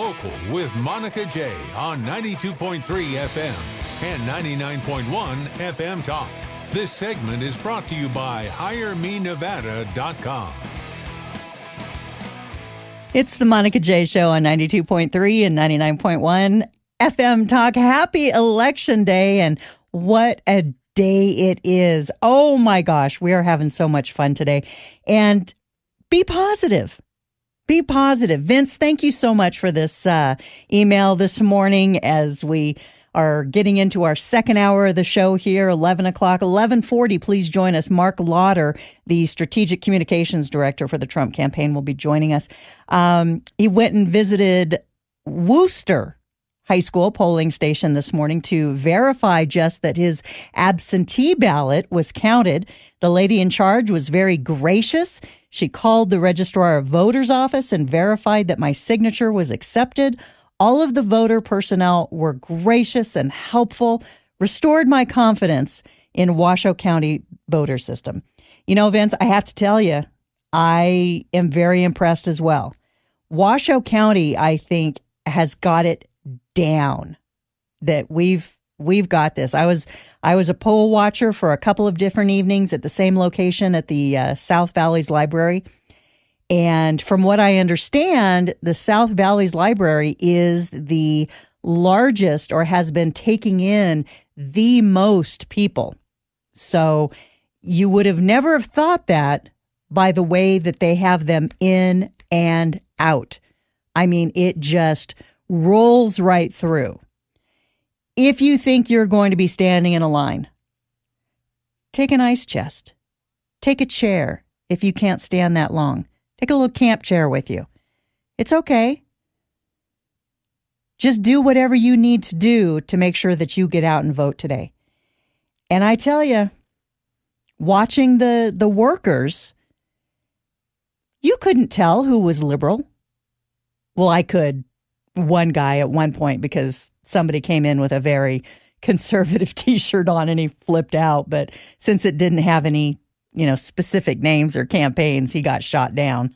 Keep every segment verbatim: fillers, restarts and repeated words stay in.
Local with Monica J on ninety-two point three F M and ninety-nine point one F M Talk. This segment is brought to you by hire me nevada dot com. It's the Monica J Show on ninety-two point three and ninety-nine point one F M Talk. Happy Election Day, and what a day it is. Oh my gosh, we are having so much fun today. And be positive. Be positive. Vince, thank you so much for this uh, email this morning as we are getting into our second hour of the show here, eleven o'clock, eleven forty. Please join us. Mark Lauder, the Strategic Communications Director for the Trump campaign, will be joining us. Um, he went and visited Worcester High School polling station this morning to verify just that his absentee ballot was counted. The lady in charge was very gracious. She called the registrar of voters office and verified that my signature was accepted. All of the voter personnel were gracious and helpful, restored my confidence in Washoe County voter system. You know, Vince, I have to tell you, I am very impressed as well. Washoe County, I think, has got it down, that we've we've got this. I was I was a poll watcher for a couple of different evenings at the same location at the uh, South Valleys Library. And from what I understand, the South Valleys Library is the largest, or has been taking in the most people. So you would have never have thought that by the way that they have them in and out. I mean, it just rolls right through. If you think you're going to be standing in a line, take an ice chest. Take a chair if you can't stand that long. Take a little camp chair with you. It's okay. Just do whatever you need to do to make sure that you get out and vote today. And I tell you, watching the, the workers, you couldn't tell who was liberal. Well, I could. One guy at one point, because somebody came in with a very conservative T-shirt on and he flipped out. But since it didn't have any, you know, specific names or campaigns, he got shot down.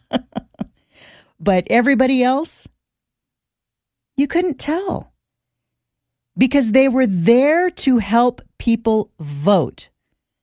But everybody else, you couldn't tell, because they were there to help people vote.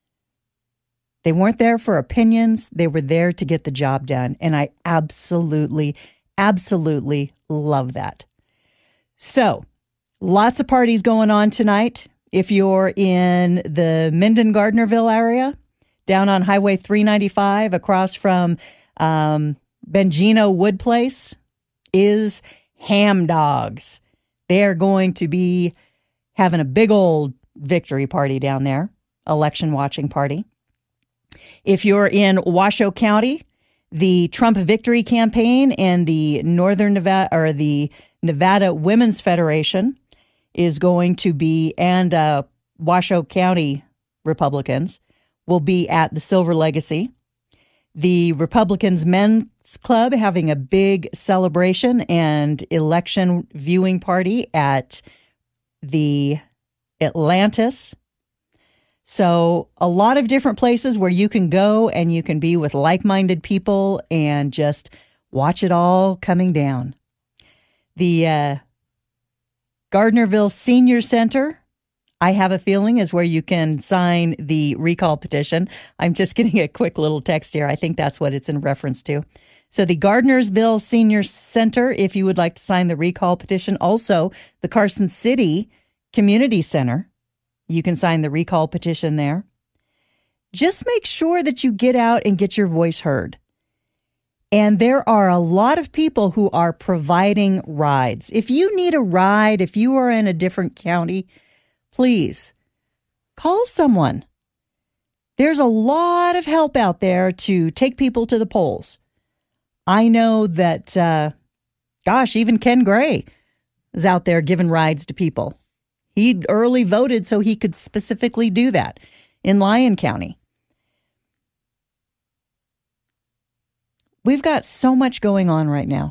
They weren't there for opinions. They were there to get the job done. And I absolutely, absolutely love that. So, lots of parties going on tonight. If you're in the Minden-Gardnerville area, down on Highway three ninety-five, across from um, Bengino Wood Place, is Ham Dogs. They're going to be having a big old victory party down there, election watching party. If you're in Washoe County, the Trump Victory Campaign and the Northern Nevada, or the Nevada Women's Federation is going to be, and uh, Washoe County Republicans will be at the Silver Legacy. The Republicans Men's Club having a big celebration and election viewing party at the Atlantis. So a lot of different places where you can go and you can be with like-minded people and just watch it all coming down. The uh, Gardnerville Senior Center, I have a feeling, is where you can sign the recall petition. I'm just getting a quick little text here. I think that's what it's in reference to. So the Gardnersville Senior Center, if you would like to sign the recall petition. Also, the Carson City Community Center, you can sign the recall petition there. Just make sure that you get out and get your voice heard. And there are a lot of people who are providing rides. If you need a ride, if you are in a different county, please call someone. There's a lot of help out there to take people to the polls. I know that, uh, gosh, even Ken Gray is out there giving rides to people. He early voted so he could specifically do that in Lyon County. We've got so much going on right now.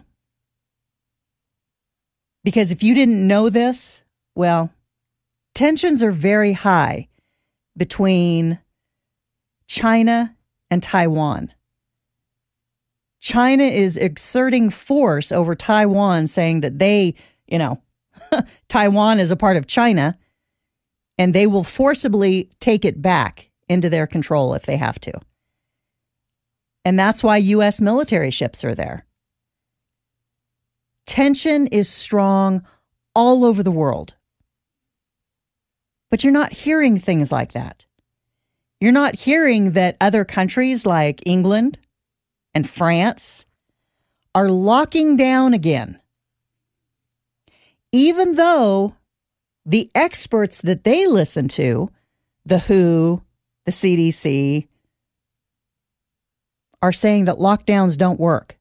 Because if you didn't know this, well, tensions are very high between China and Taiwan. China is exerting force over Taiwan, saying that they, you know, Taiwan is a part of China, and they will forcibly take it back into their control if they have to. And that's why U S military ships are there. Tension is strong all over the world. But you're not hearing things like that. You're not hearing that other countries like England and France are locking down again. Even though the experts that they listen to, the W H O, the C D C, are saying that lockdowns don't work.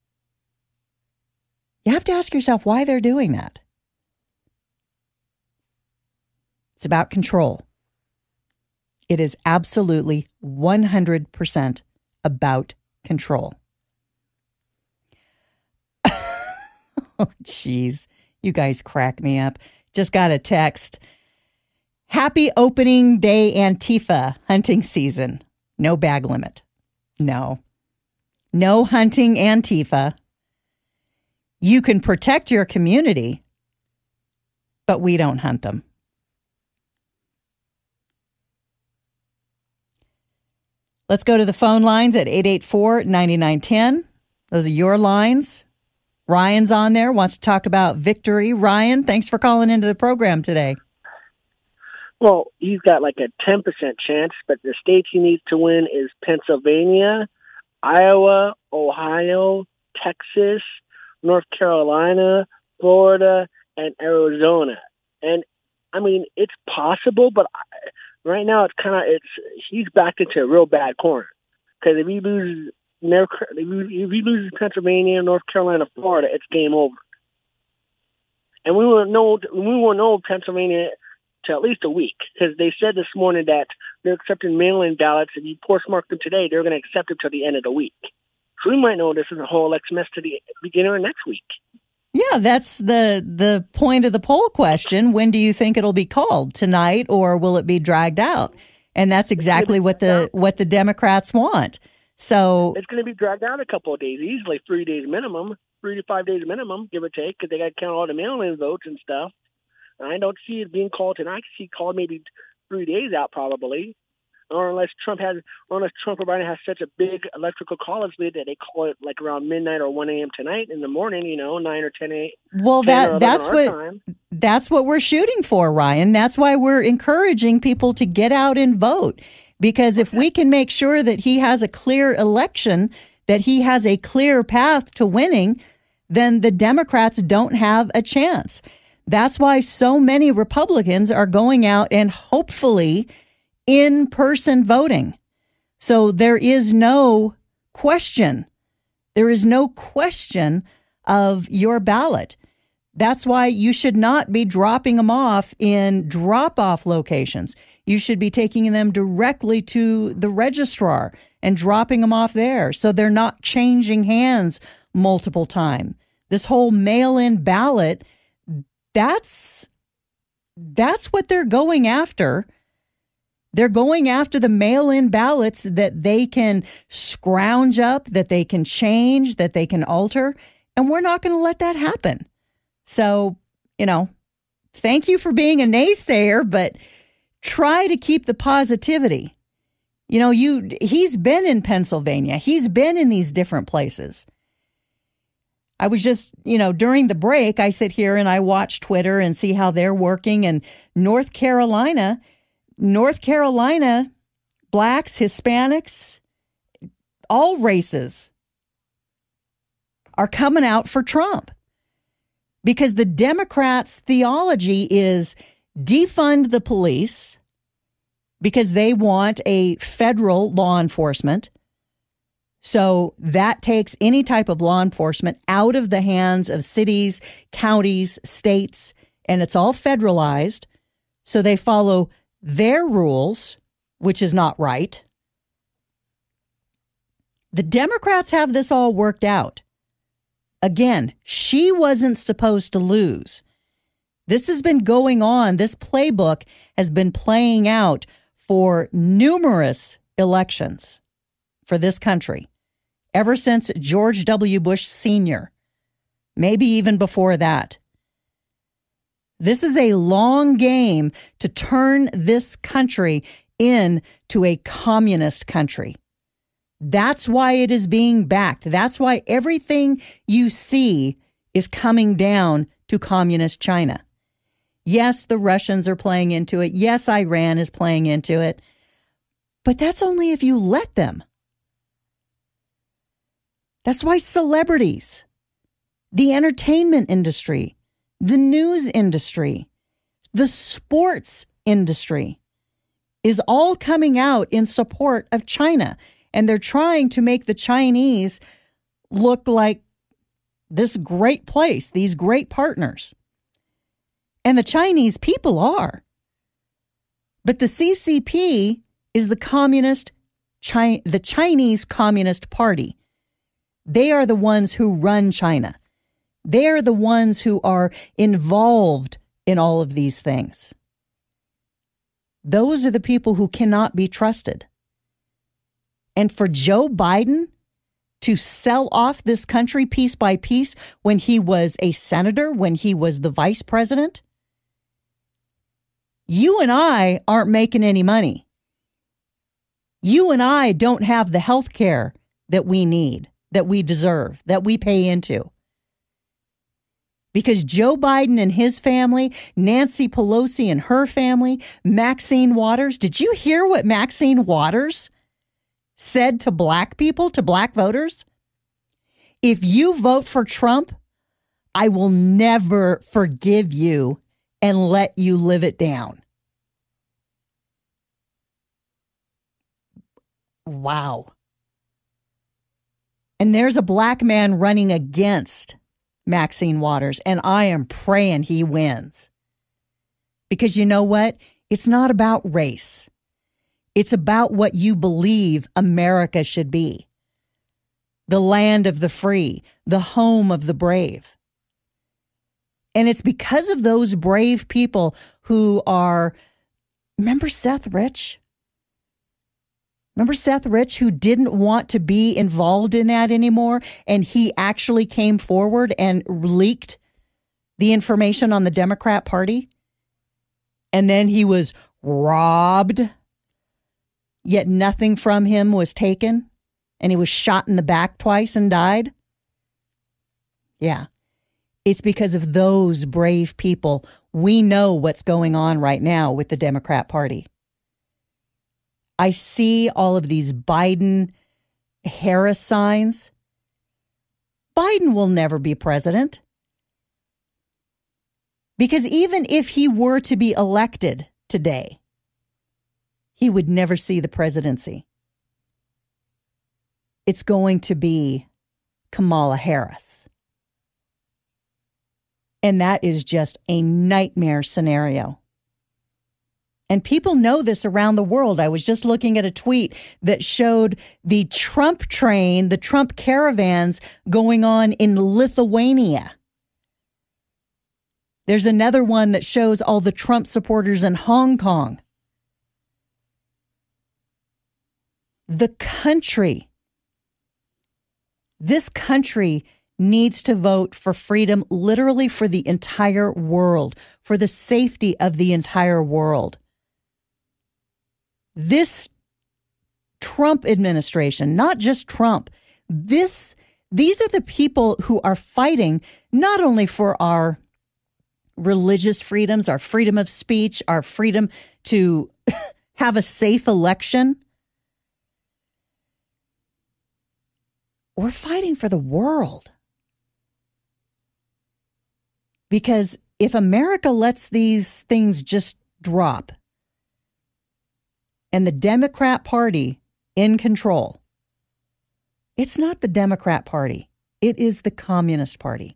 You have to ask yourself why they're doing that. It's about control. It is absolutely one hundred percent about control. Oh, jeez. You guys crack me up. Just got a text. Happy opening day Antifa hunting season. No bag limit. No. No hunting Antifa. You can protect your community, but we don't hunt them. Let's go to the phone lines at eight eight four, nine nine one zero. Those are your lines. Ryan's on there, wants to talk about victory. Ryan, thanks for calling into the program today. Well, he's got like a ten percent chance, but the states he needs to win is Pennsylvania, Iowa, Ohio, Texas, North Carolina, Florida, and Arizona. And, I mean, it's possible, but I, right now it's kind of, it's he's backed into a real bad corner. Because if he loses, if he loses Pennsylvania, North Carolina, Florida, it's game over. And we won't know, we won't know Pennsylvania to at least a week, because they said this morning that they're accepting mail-in ballots. If you postmark them today, they're going to accept them till the end of the week. So we might know this is a whole election mess to the beginning of next week. Yeah, that's the the point of the poll question. When do you think it'll be called? Tonight, or will it be dragged out? And that's exactly what the out. what the Democrats want. So it's going to be dragged out a couple of days, easily three days minimum, three to five days minimum, give or take, because they got to count all the mail-in votes and stuff. And I don't see it being called tonight. I see it called maybe three days out, probably. Or unless Trump has, or unless Trump or Biden has such a big electrical college lead that they call it like around midnight or one a.m. tonight in the morning, you know, nine or ten a.m. Well, that that's what time. that's what we're shooting for, Ryan. That's why we're encouraging people to get out and vote. Because if we can make sure that he has a clear election, that he has a clear path to winning, then the Democrats don't have a chance. That's why so many Republicans are going out and hopefully in-person voting. So there is no question. There is no question of your ballot. That's why you should not be dropping them off in drop-off locations. You should be taking them directly to the registrar and dropping them off there so they're not changing hands multiple times. This whole mail-in ballot, that's that's what they're going after. They're going after the mail-in ballots that they can scrounge up, that they can change, that they can alter, and we're not going to let that happen. So, you know, thank you for being a naysayer, but try to keep the positivity. You know, you he's been in Pennsylvania. He's been in these different places. I was just, you know, during the break, I sit here and I watch Twitter and see how they're working. And North Carolina, North Carolina, blacks, Hispanics, all races are coming out for Trump because the Democrats' theology is defund the police because they want a federal law enforcement. So that takes any type of law enforcement out of the hands of cities, counties, states, and it's all federalized. So they follow their rules, which is not right. The Democrats have this all worked out. Again, she wasn't supposed to lose. This has been going on. This playbook has been playing out for numerous elections for this country. ever since George W. Bush Senior, maybe even before that. This is a long game to turn this country into a communist country. That's why it is being backed. That's why everything you see is coming down to communist China. Yes, the Russians are playing into it. Yes, Iran is playing into it. But that's only if you let them. That's why celebrities, the entertainment industry, the news industry, the sports industry is all coming out in support of China. And they're trying to make the Chinese look like this great place, these great partners. And the Chinese people are. But the C C P is the communist, Chi- the Chinese Communist Party. They are the ones who run China. They're the ones who are involved in all of these things. Those are the people who cannot be trusted. And for Joe Biden to sell off this country piece by piece when he was a senator, when he was the vice president, you and I aren't making any money. You and I don't have the health care that we need, that we deserve, that we pay into. Because Joe Biden and his family, Nancy Pelosi and her family, Maxine Waters, did you hear what Maxine Waters said to black people, to black voters? If you vote for Trump, I will never forgive you and let you live it down. Wow. And there's a black man running against Maxine Waters, and I am praying he wins. Because you know what? It's not about race. It's about what you believe America should be. The land of the free, the home of the brave. And it's because of those brave people who are, remember Seth Rich? Remember Seth Rich, who didn't want to be involved in that anymore, and he actually came forward and leaked the information on the Democrat Party? And then he was robbed, yet nothing from him was taken, and he was shot in the back twice and died? Yeah, it's because of those brave people. We know what's going on right now with the Democrat Party. I see all of these Biden-Harris signs. Biden will never be president. Because even if he were to be elected today, he would never see the presidency. It's going to be Kamala Harris. And that is just a nightmare scenario. And people know this around the world. I was just looking at a tweet that showed the Trump train, the Trump caravans going on in Lithuania. There's another one that shows all the Trump supporters in Hong Kong. The country, this country needs to vote for freedom, literally for the entire world, for the safety of the entire world. This Trump administration, not just Trump, this these are the people who are fighting not only for our religious freedoms, our freedom of speech, our freedom to have a safe election. We're fighting for the world. Because if America lets these things just drop, and the Democrat Party in control, it's not the Democrat Party. It is the Communist Party.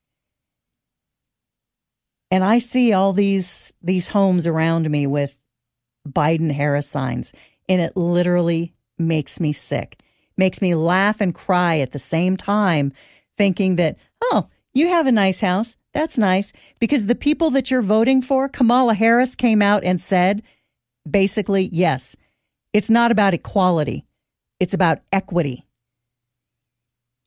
And I see all these these homes around me with Biden-Harris signs, and it literally makes me sick. Makes me laugh and cry at the same time, thinking that, oh, you have a nice house. That's nice. Because the people that you're voting for, Kamala Harris came out and said, basically, yes, it's not about equality. It's about equity.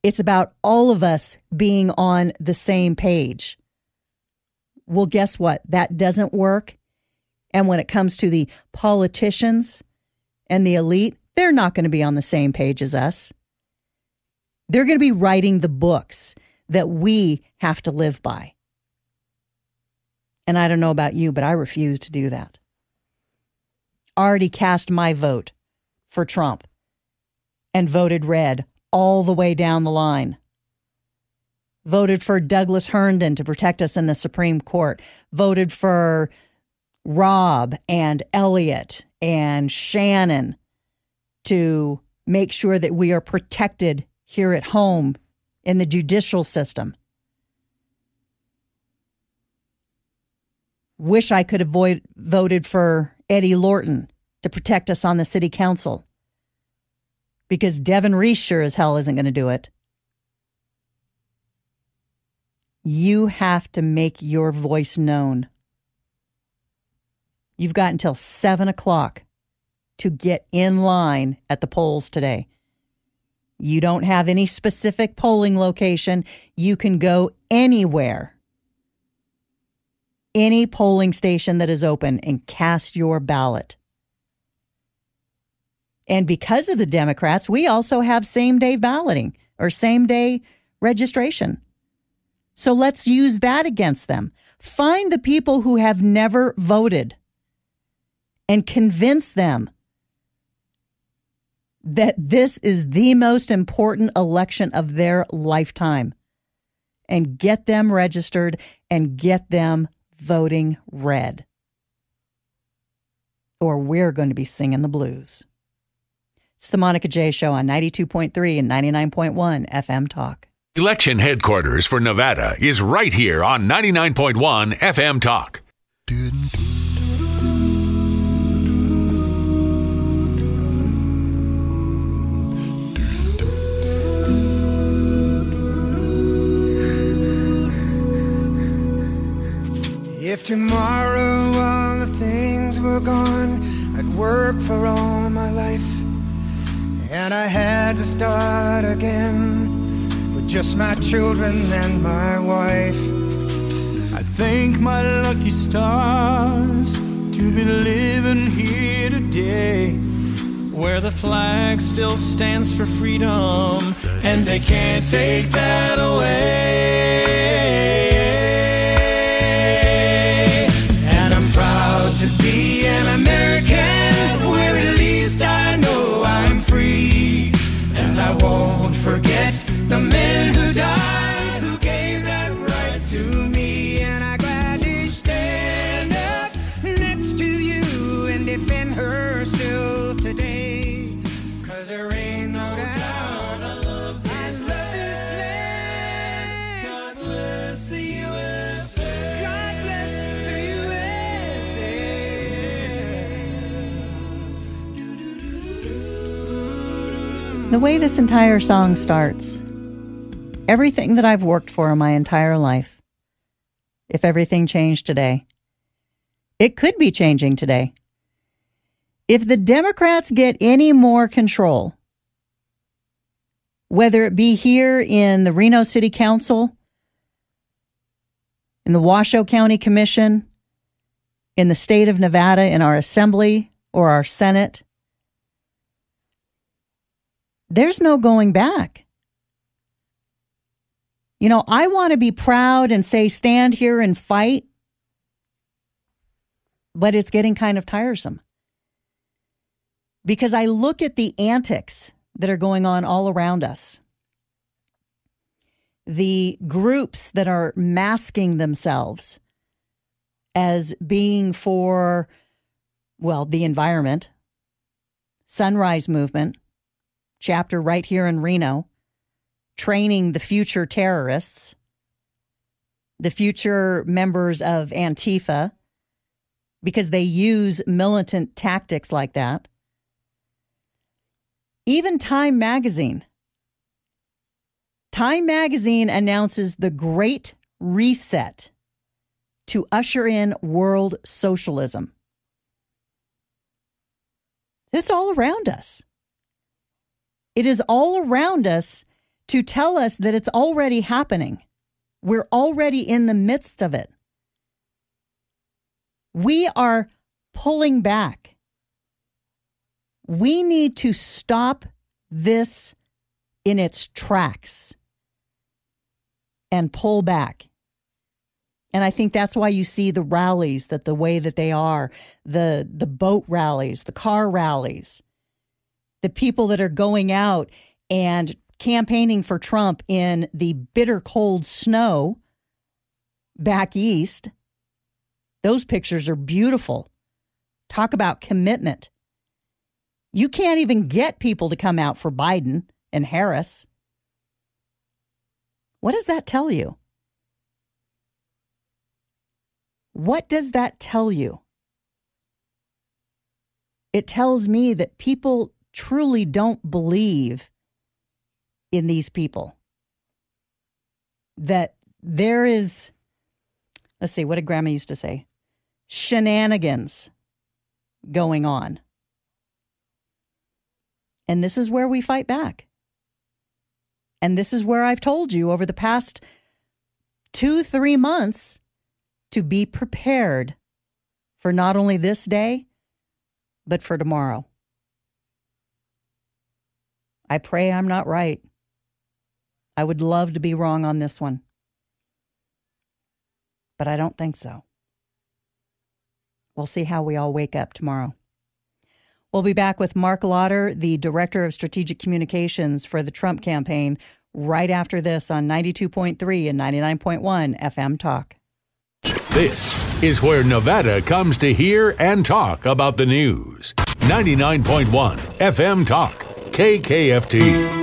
It's about all of us being on the same page. Well, guess what? That doesn't work. And when it comes to the politicians and the elite, they're not going to be on the same page as us. They're going to be writing the books that we have to live by. And I don't know about you, but I refuse to do that. Already cast my vote for Trump and voted red all the way down the line. Voted for Douglas Herndon to protect us in the Supreme Court. Voted for Rob and Elliot and Shannon to make sure that we are protected here at home in the judicial system. Wish I could have void, voted for Eddie Lorton to protect us on the city council, because Devin Reese sure as hell isn't going to do it. You have to make your voice known. You've got until seven o'clock to get in line at the polls today. You don't have any specific polling location. You can go anywhere, any polling station that is open, and cast your ballot. And because of the Democrats, we also have same-day balloting or same-day registration. So let's use that against them. Find the people who have never voted and convince them that this is the most important election of their lifetime, and get them registered and get them voting red, or we're going to be singing the blues. It's the Monica J. Show on ninety-two point three and ninety-nine point one F M Talk. Election headquarters for Nevada is right here on ninety-nine point one F M Talk. If tomorrow all the things were gone, I'd work for all my life, and I had to start again with just my children and my wife. I thank my lucky stars to be living here today, where the flag still stands for freedom, and they can't take that away. To be an American, where at least I know I'm free, and I won't forget the men who died, who gave that right to me. And I gladly stand up next to you and defend her still today, 'cause there ain't no doubt I love this land. God bless the U S A. God bless the U S A. The way this entire song starts, everything that I've worked for my entire life, if everything changed today, it could be changing today. If the Democrats get any more control, whether it be here in the Reno City Council, in the Washoe County Commission, in the state of Nevada, in our Assembly or our Senate, there's no going back. You know, I want to be proud and say, stand here and fight, but it's getting kind of tiresome. Because I look at the antics that are going on all around us. The groups that are masking themselves as being for, well, the environment, Sunrise Movement, chapter right here in Reno, training the future terrorists, the future members of Antifa, because they use militant tactics like that. Even Time Magazine. Time Magazine announces the Great Reset to usher in world socialism. It's all around us. It is all around us to tell us that it's already happening. We're already in the midst of it. We are pulling back. We need to stop this in its tracks and pull back. And I think that's why you see the rallies that the way that they are, the the boat rallies, the car rallies, the people that are going out and campaigning for Trump in the bitter cold snow back east. Those pictures are beautiful. Talk about commitment. You can't even get people to come out for Biden and Harris. What does that tell you? What does that tell you? It tells me that people truly don't believe in these people. That there is, let's see, what did Grandma used to say? Shenanigans going on. And this is where we fight back. And this is where I've told you over the past two, three months to be prepared for not only this day, but for tomorrow. I pray I'm not right. I would love to be wrong on this one. But I don't think so. We'll see how we all wake up tomorrow. We'll be back with Mark Lauder, the Director of Strategic Communications for the Trump campaign, right after this on ninety-two point three and ninety-nine point one F M Talk. This is where Nevada comes to hear and talk about the news. ninety-nine point one F M Talk, K K F T.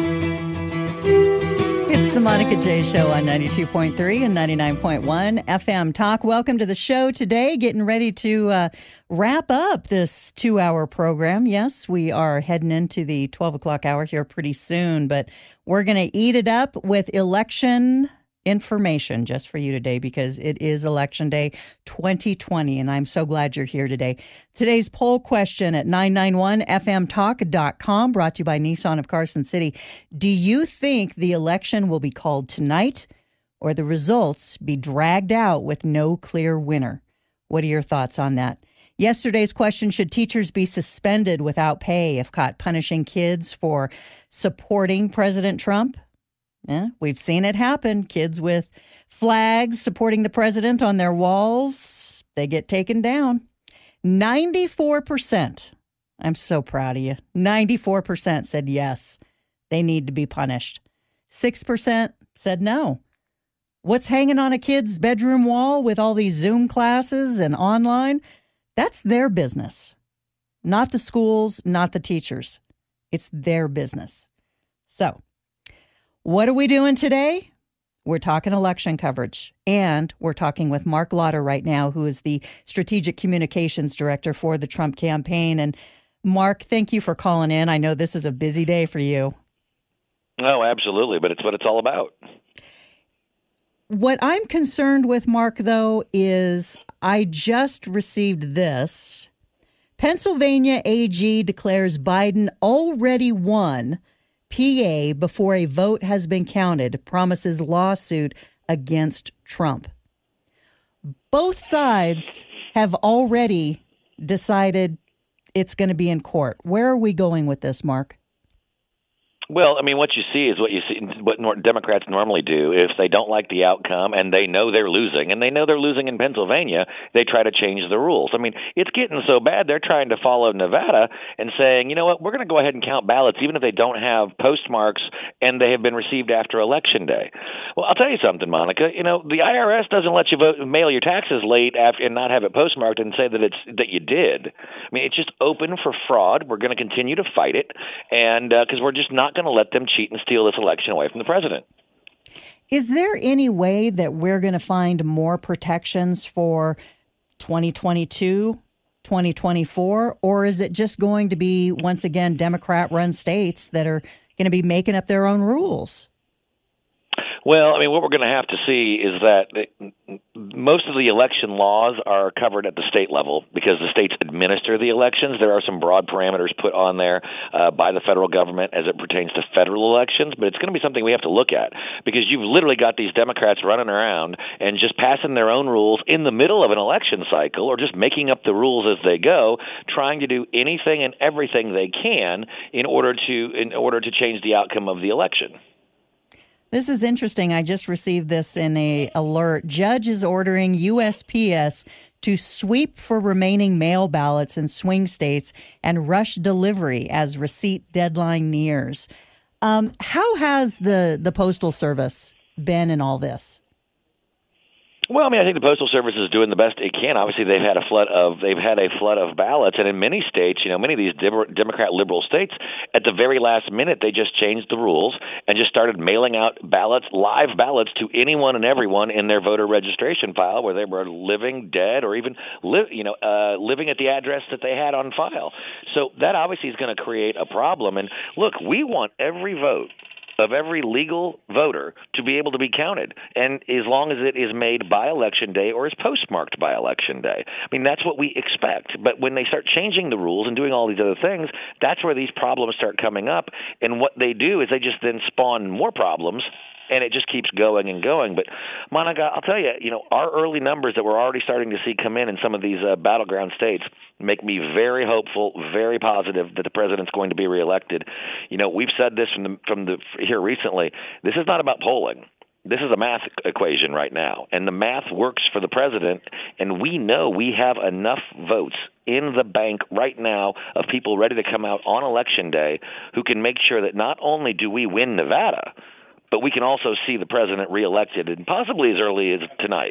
It's the Monica J Show on ninety-two point three and ninety-nine point one F M Talk. Welcome to the show today. Getting ready to uh, wrap up this two-hour program. Yes, we are heading into the twelve o'clock hour here pretty soon, but we're going to eat it up with election information just for you today because it is Election Day twenty twenty, and I'm so glad you're here today. Today's poll question at nine nine one F M talk dot com, brought to you by Nissan of Carson City. Do you think the election will be called tonight or the results be dragged out with no clear winner? What are your thoughts on that? Yesterday's question, should teachers be suspended without pay if caught punishing kids for supporting President Trump? Yeah, we've seen it happen. Kids with flags supporting the president on their walls, they get taken down. ninety-four percent, I'm so proud of you, ninety-four percent said yes, they need to be punished. six percent said no. What's hanging on a kid's bedroom wall with all these Zoom classes and online? That's their business. Not the schools, not the teachers. It's their business. So, what are we doing today? We're talking election coverage, and we're talking with Mark Lauder right now, who is the Strategic Communications Director for the Trump campaign. And Mark, thank you for calling in. I know this is a busy day for you. No, absolutely, but it's what it's all about. What I'm concerned with, Mark, though, is I just received this. Pennsylvania A G declares Biden already won P A before a vote has been counted, promises lawsuit against Trump. Both sides have already decided it's going to be in court. Where are we going with this, Mark? Well, I mean, what you see is what you see, what Democrats normally do. If they don't like the outcome and they know they're losing, and they know they're losing in Pennsylvania, they try to change the rules. I mean, it's getting so bad they're trying to follow Nevada and saying, you know what, we're going to go ahead and count ballots even if they don't have postmarks and they have been received after Election Day. Well, I'll tell you something, Monica. You know, the I R S doesn't let you vote, mail your taxes late after and not have it postmarked and say that it's that you did. I mean, it's just open for fraud. We're going to continue to fight it, and because uh, we're just not going to let them cheat and steal this election away from the president. Is there any way that we're going to find more protections for twenty twenty-two, twenty twenty-four, or is it just going to be, once again, Democrat-run states that are going to be making up their own rules? Well, I mean, what we're going to have to see is that most of the election laws are covered at the state level because the states administer the elections. There are some broad parameters put on there uh, by the federal government as it pertains to federal elections, but it's going to be something we have to look at because you've literally got these Democrats running around and just passing their own rules in the middle of an election cycle or just making up the rules as they go, trying to do anything and everything they can in order to in order to change the outcome of the election. This is interesting. I just received this in a alert. Judge is ordering U S P S to sweep for remaining mail ballots in swing states and rush delivery as receipt deadline nears. Um, how has the, the Postal Service been in all this? Well, I mean, I think the Postal Service is doing the best it can. Obviously, they've had a flood of they've had a flood of ballots, and in many states, you know, many of these Democrat liberal states, at the very last minute, they just changed the rules and just started mailing out ballots, live ballots, to anyone and everyone in their voter registration file, where they were living, dead, or even li- you know, uh, living at the address that they had on file. So that obviously is going to create a problem. And look, we want every vote of every legal voter to be able to be counted, and as long as it is made by Election Day or is postmarked by Election Day. I mean, that's what we expect. But when they start changing the rules and doing all these other things, that's where these problems start coming up. And what they do is they just then spawn more problems, and it just keeps going and going. But, Monica, I'll tell you, you know, our early numbers that we're already starting to see come in in some of these uh, battleground states make me very hopeful, very positive that the president's going to be reelected. You know, we've said this from the, from the here recently. This is not about polling. This is a math equation right now, and the math works for the president, and we know we have enough votes in the bank right now of people ready to come out on Election Day who can make sure that not only do we win Nevada, but we can also see the president reelected, and possibly as early as tonight.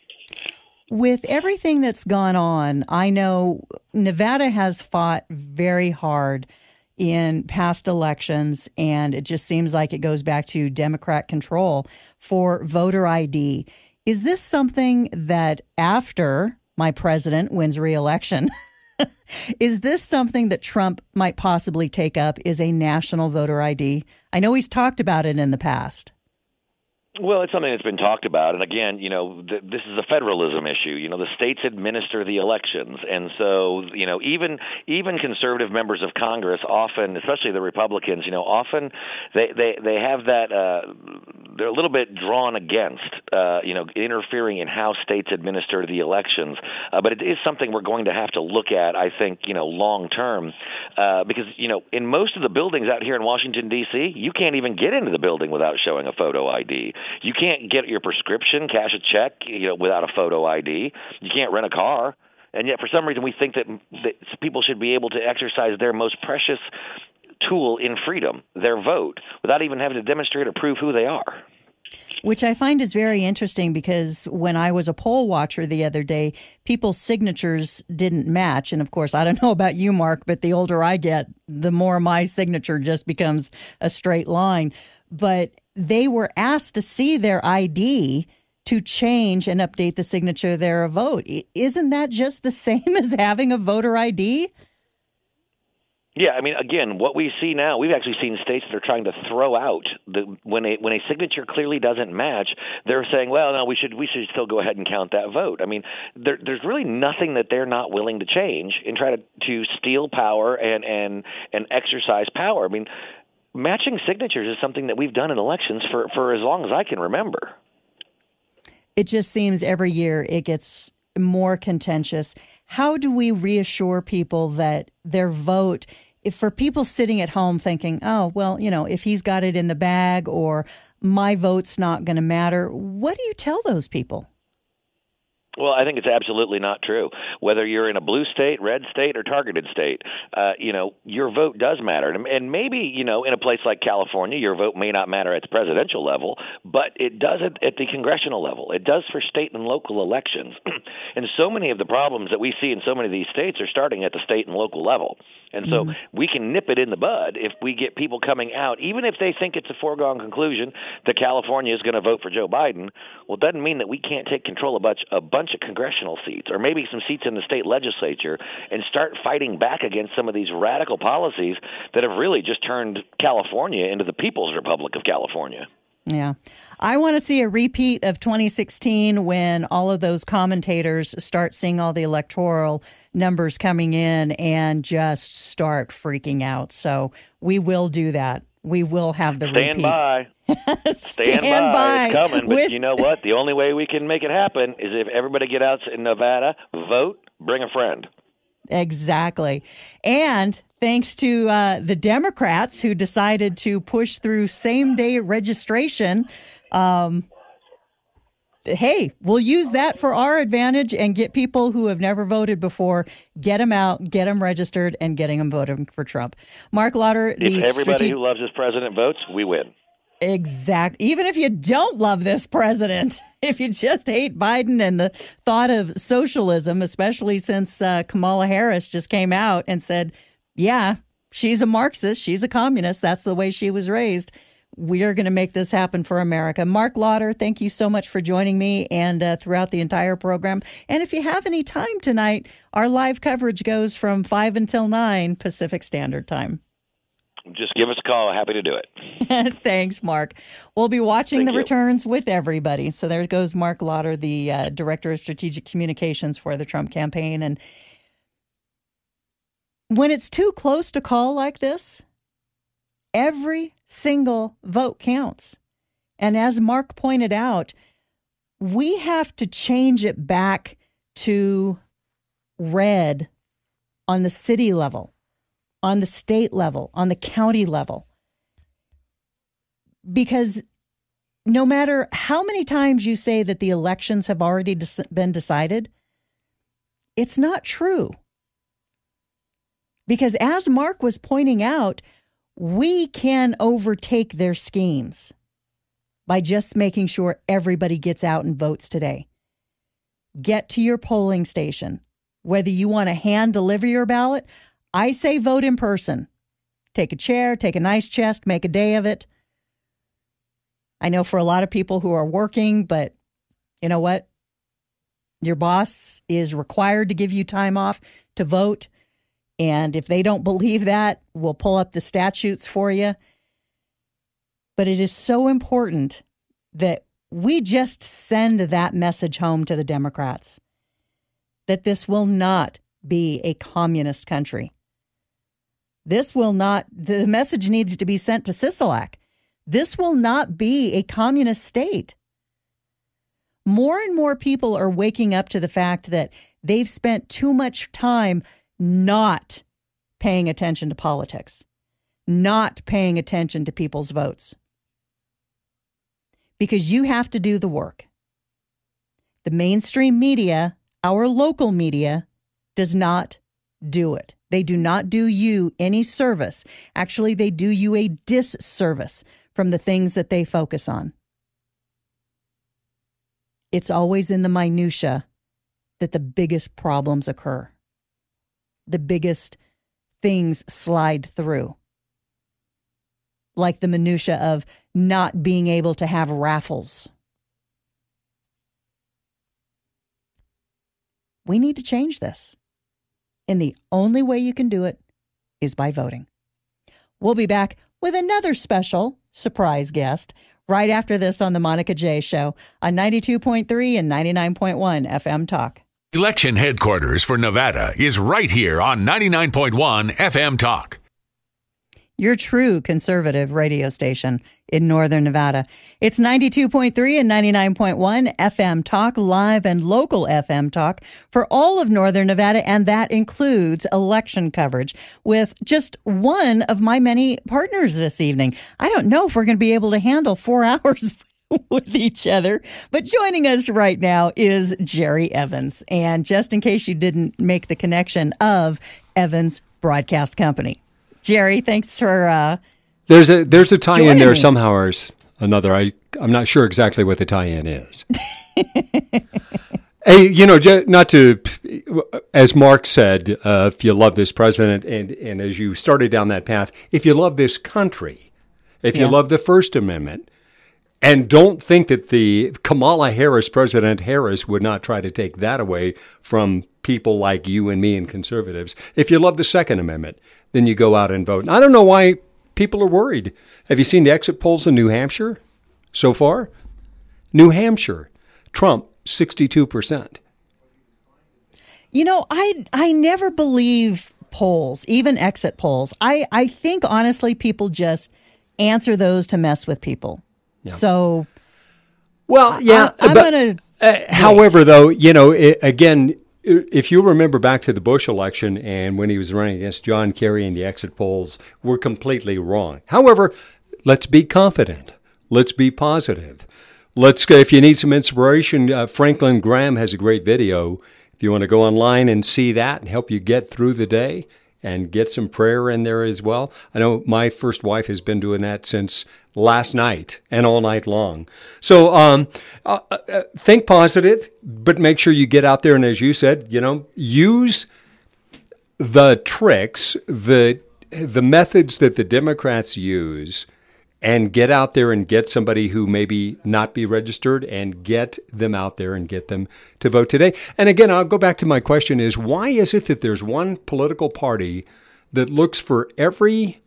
With everything that's gone on, I know Nevada has fought very hard in past elections, and it just seems like it goes back to Democrat control for voter I D. Is this something that after my president wins re-election, is this something that Trump might possibly take up, is a national voter I D? I know he's talked about it in the past. Well, it's something that's been talked about. And again, you know, th- this is a federalism issue. You know, the states administer the elections. And so, you know, even even conservative members of Congress often, especially the Republicans, you know, often they, they, they have that, uh, they're a little bit drawn against, uh, you know, interfering in how states administer the elections. Uh, but it is something we're going to have to look at, I think, you know, long term, uh, because, you know, in most of the buildings out here in Washington, D C, you can't even get into the building without showing a photo I D. You can't get your prescription, cash a check, you know, without a photo I D. You can't rent a car. And yet, for some reason, we think that, that people should be able to exercise their most precious tool in freedom, their vote, without even having to demonstrate or prove who they are. Which I find is very interesting because when I was a poll watcher the other day, people's signatures didn't match. And of course, I don't know about you, Mark, but the older I get, the more my signature just becomes a straight line. But they were asked to see their I D to change and update the signature of their vote. Isn't that just the same as having a voter I D? Yeah, I mean, again, what we see now, we've actually seen states that are trying to throw out the when a when a signature clearly doesn't match, they're saying, well, no, we should we should still go ahead and count that vote. I mean, there, there's really nothing that they're not willing to change and try to, to steal power and, and and exercise power. I mean, matching signatures is something that we've done in elections for, for as long as I can remember. It just seems every year it gets more contentious. How do we reassure people that their vote, if for people sitting at home thinking, oh, well, you know, if he's got it in the bag or my vote's not going to matter, what do you tell those people? Well, I think it's absolutely not true. Whether you're in a blue state, red state, or targeted state, uh, you know, your vote does matter. And maybe, you know, in a place like California, your vote may not matter at the presidential level, but it does at, at the congressional level. It does for state and local elections. And so many of the problems that we see in so many of these states are starting at the state and local level. And so mm-hmm. we can nip it in the bud if we get people coming out, even if they think it's a foregone conclusion that California is going to vote for Joe Biden. Well, it doesn't mean that we can't take control of a bunch, a bunch of congressional seats or maybe some seats in the state legislature and start fighting back against some of these radical policies that have really just turned California into the People's Republic of California. Yeah. I want to see a repeat of twenty sixteen when all of those commentators start seeing all the electoral numbers coming in and just start freaking out. So we will do that. We will have the Stand repeat. by. Stand, Stand by. by. It's coming. But With... you know what? The only way we can make it happen is if everybody get out in Nevada, vote, bring a friend. Exactly. And thanks to uh, the Democrats who decided to push through same-day registration, um, hey, we'll use that for our advantage and get people who have never voted before, get them out, get them registered, and getting them voting for Trump. Mark Lauder. If the everybody strate- who loves this president votes, we win. Exact. Even if you don't love this president, if you just hate Biden and the thought of socialism, especially since uh, Kamala Harris just came out and said, yeah, she's a Marxist, she's a communist, that's the way she was raised. We are going to make this happen for America. Mark Lauder, thank you so much for joining me and uh, throughout the entire program. And if you have any time tonight, our live coverage goes from five until nine Pacific Standard Time. Just give us a call. Happy to do it. Thanks, Mark. We'll be watching Thank the you. returns with everybody. So there goes Mark Lauder, the uh, Director of Strategic Communications for the Trump campaign. And when it's too close to call like this, every single vote counts. And as Mark pointed out, we have to change it back to red on the city level, on the state level, on the county level. Because no matter how many times you say that the elections have already des- been decided, it's not true. Because as Mark was pointing out, we can overtake their schemes by just making sure everybody gets out and votes today. Get to your polling station. Whether you want to hand deliver your ballot, I say vote in person. Take a chair, take a nice chest, make a day of it. I know for a lot of people who are working, but you know what? Your boss is required to give you time off to vote. And if they don't believe that, we'll pull up the statutes for you. But it is so important that we just send that message home to the Democrats that this will not be a communist country. This will not, the message needs to be sent to Sisolak. This will not be a communist state. More and more people are waking up to the fact that they've spent too much time not paying attention to politics, not paying attention to people's votes. Because you have to do the work. The mainstream media, our local media, does not do it. They do not do you any service. Actually, they do you a disservice from the things that they focus on. It's always in the minutia that the biggest problems occur. The biggest things slide through. Like the minutia of not being able to have raffles. We need to change this. And the only way you can do it is by voting. We'll be back with another special surprise guest right after this on the Monica J Show on ninety-two point three and ninety-nine point one F M Talk. Election headquarters for Nevada is right here on ninety-nine point one F M Talk. Your true conservative radio station in Northern Nevada. It's ninety-two point three and ninety-nine point one F M Talk, live and local F M Talk for all of Northern Nevada, and that includes election coverage with just one of my many partners this evening. I don't know if we're going to be able to handle four hours with each other, but joining us right now is Jerry Evans. And just in case you didn't make the connection of Evans Broadcast Company. Jerry, thanks for uh, there's a there's a tie-in there me. somehow or another. I I'm not sure exactly what the tie-in is. Hey, you know, not to, as Mark said, uh, if you love this president, and and as you started down that path, if you love this country, if Yeah. you love the First Amendment, and don't think that the Kamala Harris, President Harris, would not try to take that away from people like you and me and conservatives. If you love the Second Amendment, then you go out and vote. And I don't know why people are worried. Have you seen the exit polls in New Hampshire? so far. New Hampshire, Trump, sixty-two percent. You know, I I never believe polls, even exit polls. I, I think, honestly, people just answer those to mess with people. Yeah. So, well, yeah. I, I'm going to... Uh, however, though, you know, it, again, if you remember back to the Bush election and when he was running against John Kerry and the exit polls were completely wrong. However, let's be confident. Let's be positive. Let's go. If you need some inspiration, uh, Franklin Graham has a great video. If you want to go online and see that and help you get through the day and get some prayer in there as well. I know my first wife has been doing that since last night and all night long. So um, uh, uh, think positive, but make sure you get out there and, as you said, you know, use the tricks, the the methods that the Democrats use, and get out there and get somebody who maybe not be registered and get them out there and get them to vote today. And again, I'll go back to my question is, why is it that there's one political party that looks for every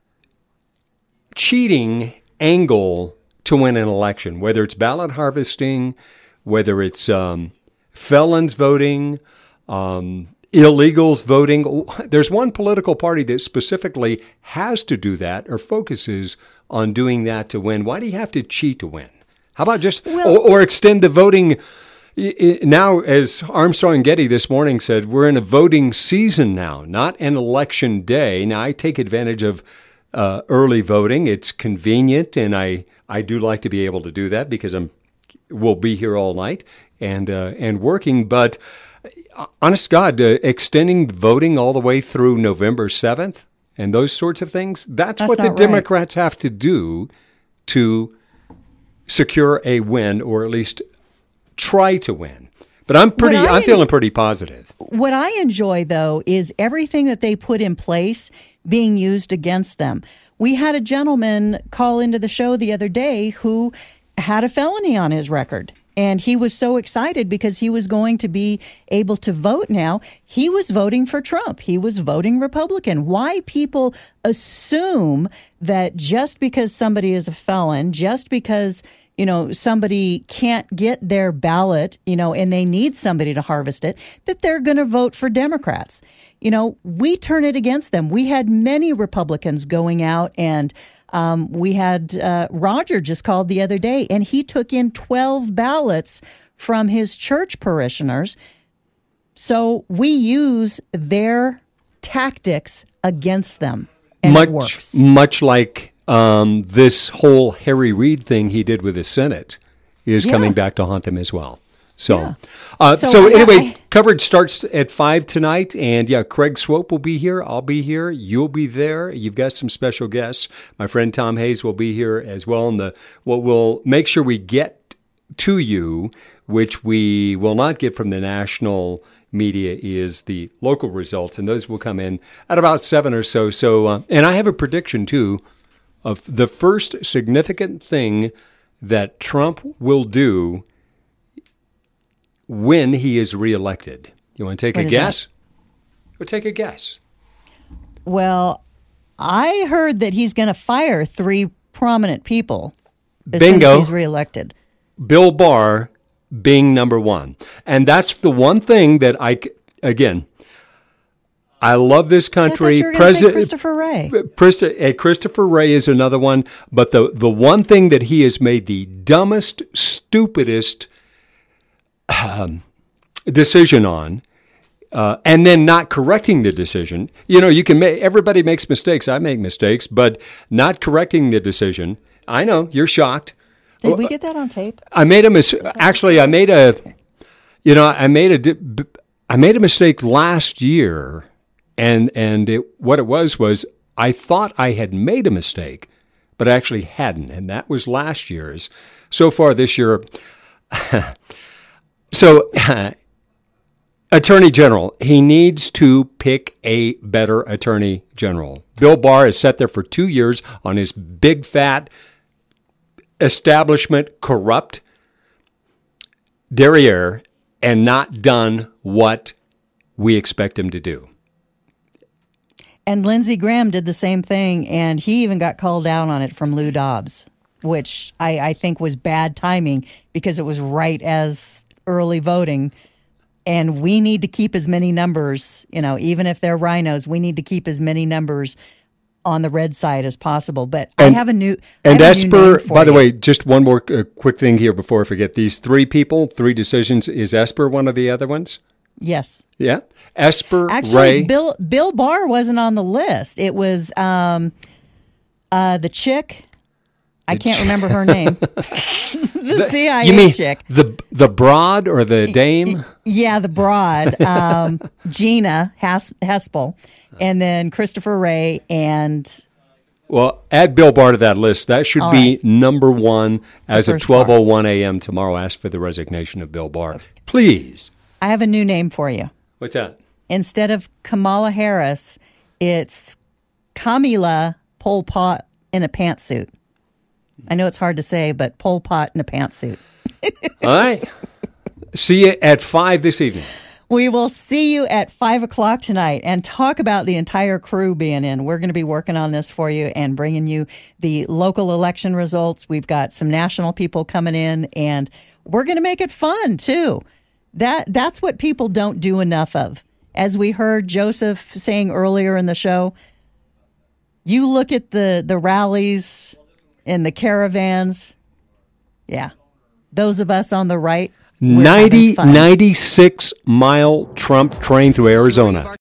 cheating angle to win an election, whether it's ballot harvesting, whether it's um, felons voting, um, illegals voting? There's one political party that specifically has to do that or focuses on doing that to win. Why do you have to cheat to win? How about just, well, or, or extend the voting? Now, as Armstrong Getty this morning said, we're in a voting season now, not an election day. Now, I take advantage of uh, early voting. It's convenient, and I, I do like to be able to do that because I'm will be here all night and uh, and working. But honest to God, uh, extending voting all the way through November seventh and those sorts of things, that's, that's what the right. Democrats have to do to secure a win, or at least try to win. But I'm pretty, I, I'm feeling pretty positive. What I enjoy, though, is everything that they put in place being used against them. We had a gentleman call into the show the other day who had a felony on his record. And he was so excited because he was going to be able to vote now. He was voting for Trump. He was voting Republican. Why people assume that just because somebody is a felon, just because, you know, somebody can't get their ballot, you know, and they need somebody to harvest it, that they're going to vote for Democrats. You know, we turn it against them. We had many Republicans going out and Um, we had uh, Roger just called the other day, and he took in twelve ballots from his church parishioners. So we use their tactics against them, and much, it works. Much like um, this whole Harry Reid thing he did with the Senate is yeah. coming back to haunt them as well. So, yeah. uh, so, so anyway, I, coverage starts at five tonight, and yeah, Craig Swope will be here. I'll be here. You'll be there. You've got some special guests. My friend Tom Hayes will be here as well. And the what we'll make sure we get to you, which we will not get from the national media, is the local results, and those will come in at about seven or so. So, uh, and I have a prediction too of the first significant thing that Trump will do when he is reelected. You want to take what a guess? We'll take a guess. Well, I heard that he's going to fire three prominent people as Bingo. soon as he's reelected. Bill Barr being number one. And that's the one thing that I, again, I love this country. I President Christopher Wray. Christopher Wray is another one. But the, the one thing that he has made the dumbest, stupidest Um, decision on, uh, and then not correcting the decision. You know, you can make, everybody makes mistakes. I make mistakes, but not correcting the decision. I know you're shocked. Did we get that on tape? I made a mis- actually. I made a, you know, I made a, I made a mistake last year, and and it, what it was was I thought I had made a mistake, but I actually hadn't, and that was last year's. So far this year. So, uh, Attorney General, he needs to pick a better Attorney General. Bill Barr has sat there for two years on his big, fat, establishment, corrupt derriere and not done what we expect him to do. And Lindsey Graham did the same thing, and he even got called out on it from Lou Dobbs. which I, I think was bad timing because it was right as early voting. And we need to keep as many numbers, you know, even if they're rhinos, we need to keep as many numbers on the red side as possible. But and, I have a new and I have Esper. A new name for by the you. way, just one more uh, quick thing here before I forget. These three people, three decisions. Is Esper one of the other ones? Yes. Yeah, Esper, Actually, Ray. Bill Bill Barr wasn't on the list. It was um, uh, the chick. I can't remember her name. the C I A you mean chick. the the broad or the dame? Yeah, the broad. Um, Gina Has- Hespel, and then Christopher Wray, and Well, add Bill Barr to that list. That should All be right. number one as of first twelve oh one a.m. tomorrow. Ask for the resignation of Bill Barr. Please. I have a new name for you. What's that? Instead of Kamala Harris, it's Kamila Pol Pot in a pantsuit. I know it's hard to say, but Pol Pot in a pantsuit. All right. See you at five this evening. We will see you at five o'clock tonight and talk about the entire crew being in. We're going to be working on this for you and bringing you the local election results. We've got some national people coming in, and we're going to make it fun, too. That That's what people don't do enough of. As we heard Joseph saying earlier in the show, you look at the, the rallies and the caravans. Yeah. Those of us on the right, we're having ninety, fun. ninety-six mile Trump train through Arizona.